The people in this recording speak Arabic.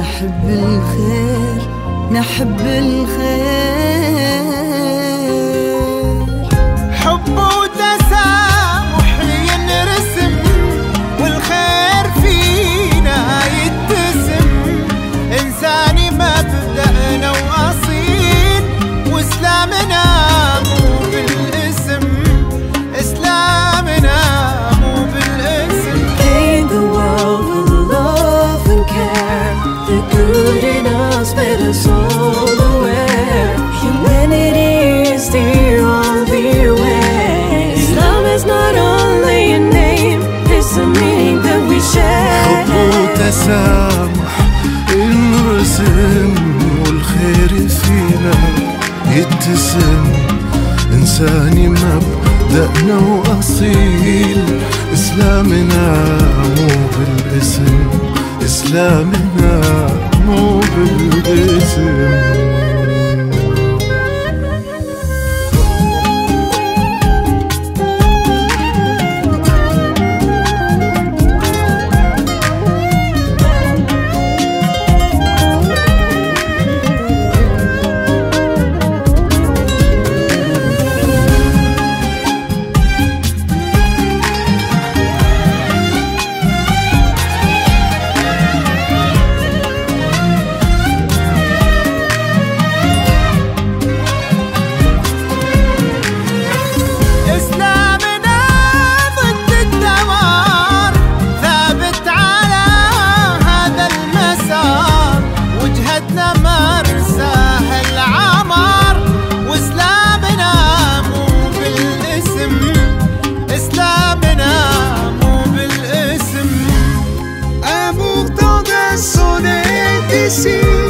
نحب الخير، نحب الخير. حب وتسامح ينرسم والخير فينا يتسم، إنساني مبدأنا وأصيل وإسلامنا مو بالاسم، إسلامنا مو بالاسم. Paint the world with love and care. The good in us made us all aware. Humanity is the only way. Islam is not only a name, it's a meaning that we share. حب وتسامح انرسم والخير فينا يتسم، إنساني مبدأنا وأصيل، إسلامنا مو بالاسم، إسلامنا مو بالاسم. Sonner d'ici